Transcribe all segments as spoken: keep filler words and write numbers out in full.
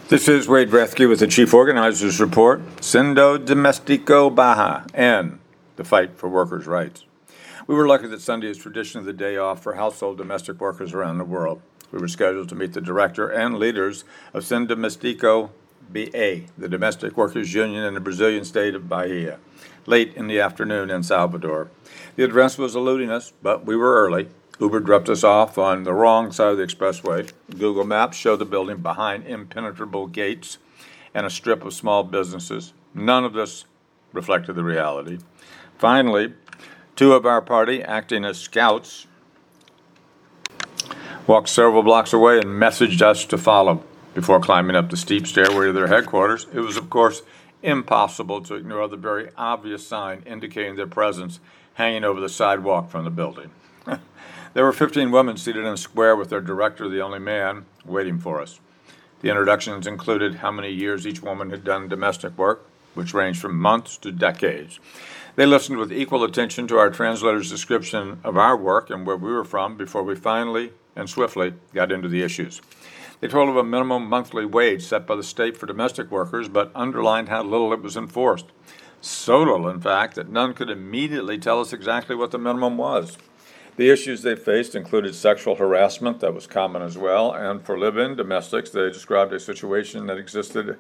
This is Wade Brethke with the Chief Organizers Report, Centro Domestico Baja, and the fight for workers' rights. We were lucky that Sunday is traditionally the day off for household domestic workers around the world. We were scheduled to meet the director and leaders of Centro Domestico B A, the Domestic Workers Union in the Brazilian state of Bahia, late in the afternoon in Salvador. The address was eluding us, but we were early. Uber dropped us off on the wrong side of the expressway. Google Maps showed the building behind impenetrable gates and a strip of small businesses. None of this reflected the reality. Finally, two of our party, acting as scouts, walked several blocks away and messaged us to follow. Before climbing up the steep stairway to their headquarters, it was, of course, impossible to ignore the very obvious sign indicating their presence hanging over the sidewalk from the building. There were fifteen women seated in a square with their director, the only man, waiting for us. The introductions included how many years each woman had done domestic work, which ranged from months to decades. They listened with equal attention to our translator's description of our work and where we were from before we finally and swiftly got into the issues. They told of a minimum monthly wage set by the state for domestic workers, but underlined how little it was enforced. So little, in fact, that none could immediately tell us exactly what the minimum was. The issues they faced included sexual harassment, that was common as well, and for live-in domestics, they described a situation that existed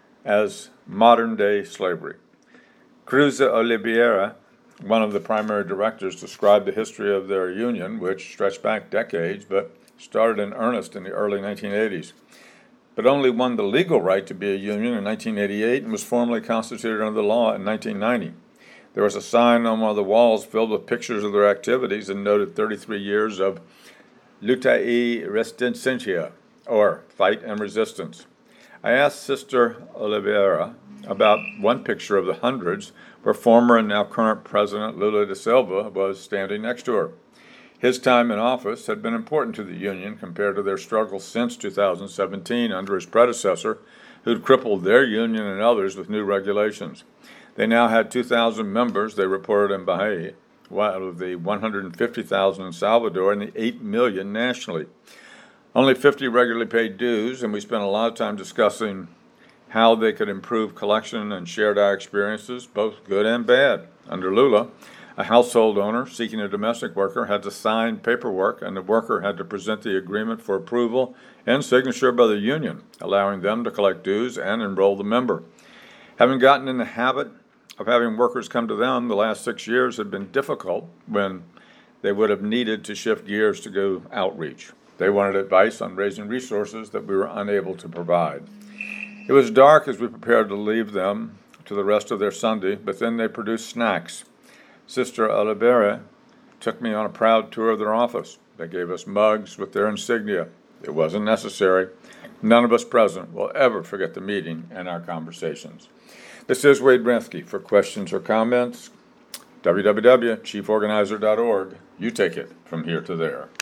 as modern-day slavery. Cruz Oliveira, one of the primary directors, described the history of their union, which stretched back decades, but started in earnest in the early nineteen eighties, but only won the legal right to be a union in nineteen eighty-eight and was formally constituted under the law in nineteen ninety. There was a sign on one of the walls filled with pictures of their activities and noted thirty-three years of luta y resistencia, or fight and resistance. I asked Sister Oliveira about one picture of the hundreds where former and now current President Lula da Silva was standing next to her. His time in office had been important to the union compared to their struggle since two thousand seventeen under his predecessor, who'd crippled their union and others with new regulations. They now had two thousand members, they reported in Bahia, out of the one hundred fifty thousand in Salvador and the eight million nationally. Only fifty regularly paid dues, and we spent a lot of time discussing how they could improve collection and shared our experiences, both good and bad. Under Lula, a household owner seeking a domestic worker had to sign paperwork, and the worker had to present the agreement for approval and signature by the union, allowing them to collect dues and enroll the member. Having gotten in the habit of having workers come to them, the last six years had been difficult when they would have needed to shift gears to go outreach. They wanted advice on raising resources that we were unable to provide. It was dark as we prepared to leave them to the rest of their Sunday, but then they produced snacks. Sister Oliveira took me on a proud tour of their office. They gave us mugs with their insignia. It wasn't necessary. None of us present will ever forget the meeting and our conversations. This is Wade Brethke. For questions or comments, w w w dot chief organizer dot org. You take it from here to there.